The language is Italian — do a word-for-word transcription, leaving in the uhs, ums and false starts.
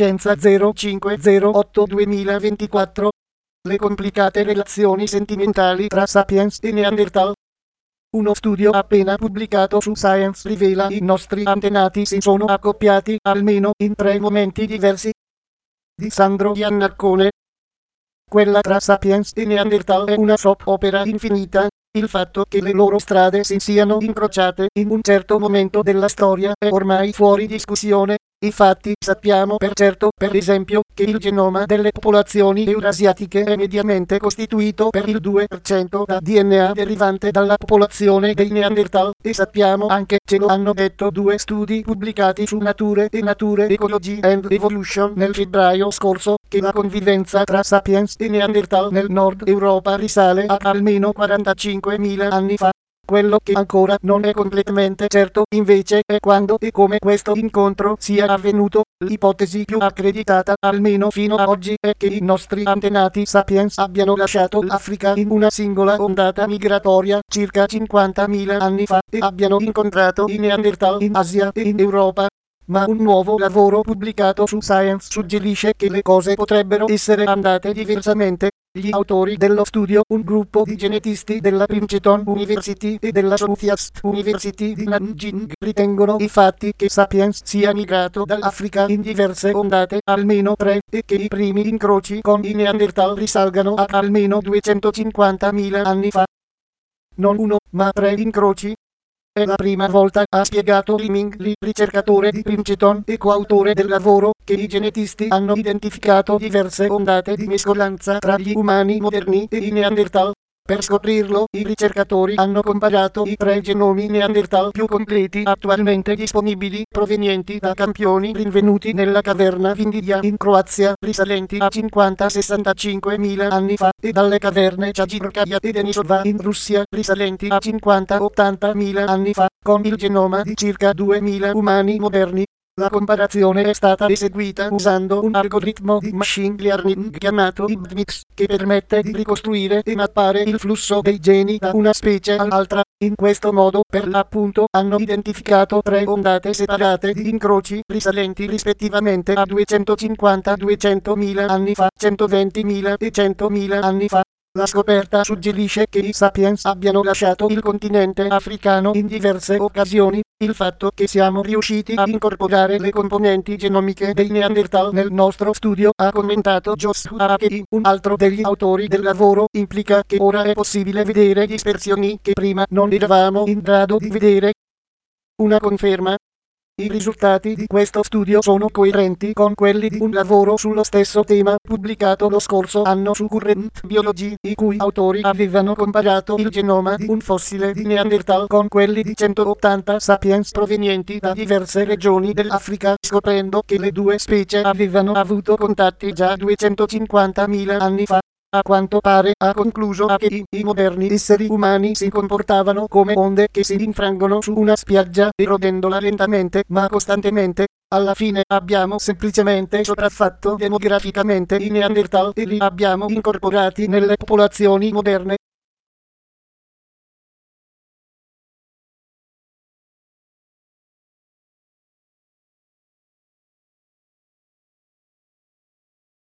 Scienza zero cinque zero otto duemilaventiquattro. Le complicate relazioni sentimentali tra Sapiens e Neanderthal. Uno studio appena pubblicato su Science rivela i nostri antenati si sono accoppiati almeno in tre momenti diversi. Di Sandro Iannaccone. Quella tra Sapiens e Neanderthal è una soap opera infinita. Il fatto che le loro strade si siano incrociate in un certo momento della storia è ormai fuori discussione. Infatti sappiamo per certo, per esempio, che il genoma delle popolazioni eurasiatiche è mediamente costituito per il due per cento da D N A derivante dalla popolazione dei Neanderthal, e sappiamo anche, ce lo hanno detto due studi pubblicati su Nature e Nature Ecology and Evolution nel febbraio scorso, che la convivenza tra Sapiens e Neanderthal nel Nord Europa risale a almeno quarantacinquemila anni fa. Quello che ancora non è completamente certo, invece, è quando e come questo incontro sia avvenuto. L'ipotesi più accreditata, almeno fino a oggi, è che i nostri antenati Sapiens abbiano lasciato l'Africa in una singola ondata migratoria, circa cinquantamila anni fa, e abbiano incontrato i Neanderthal in Asia e in Europa. Ma un nuovo lavoro pubblicato su Science suggerisce che le cose potrebbero essere andate diversamente. Gli autori dello studio, un gruppo di genetisti della Princeton University e della Southeast University di Nanjing, ritengono infatti che Sapiens sia migrato dall'Africa in diverse ondate, almeno tre, e che i primi incroci con i Neanderthal risalgano a almeno duecentocinquantamila anni fa. Non uno, ma tre incroci. È la prima volta, ha spiegato Li Ming Li, ricercatore di Princeton e coautore del lavoro, che i genetisti hanno identificato diverse ondate di mescolanza tra gli umani moderni e i Neanderthal. Per scoprirlo, i ricercatori hanno comparato i tre genomi Neanderthal più completi attualmente disponibili, provenienti da campioni rinvenuti nella caverna Vindidia in Croazia, risalenti a cinquanta sessantacinquemila anni fa, e dalle caverne Chagirkaya e Denisova in Russia, risalenti a cinquanta ottantamila anni fa, con il genoma di circa duemila umani moderni. La comparazione è stata eseguita usando un algoritmo di machine learning chiamato ImageMix, che permette di ricostruire e mappare il flusso dei geni da una specie all'altra. In questo modo, per l'appunto, hanno identificato tre ondate separate di incroci risalenti rispettivamente a duecentocinquanta duecentomila anni fa, centoventimila e centomila anni fa. La scoperta suggerisce che i Sapiens abbiano lasciato il continente africano in diverse occasioni. Il fatto che siamo riusciti a incorporare le componenti genomiche dei Neanderthal nel nostro studio, ha commentato Joshua Akey, un altro degli autori del lavoro, implica che ora è possibile vedere dispersioni che prima non eravamo in grado di vedere. Una conferma. I risultati di questo studio sono coerenti con quelli di un lavoro sullo stesso tema pubblicato lo scorso anno su Current Biology, i cui autori avevano comparato il genoma di un fossile di Neanderthal con quelli di centottanta sapiens provenienti da diverse regioni dell'Africa, scoprendo che le due specie avevano avuto contatti già duecentocinquantamila anni fa. A quanto pare, ha concluso Akey, i moderni esseri umani si comportavano come onde che si infrangono su una spiaggia, erodendola lentamente ma costantemente. Alla fine abbiamo semplicemente sopraffatto demograficamente i Neanderthal e li abbiamo incorporati nelle popolazioni moderne.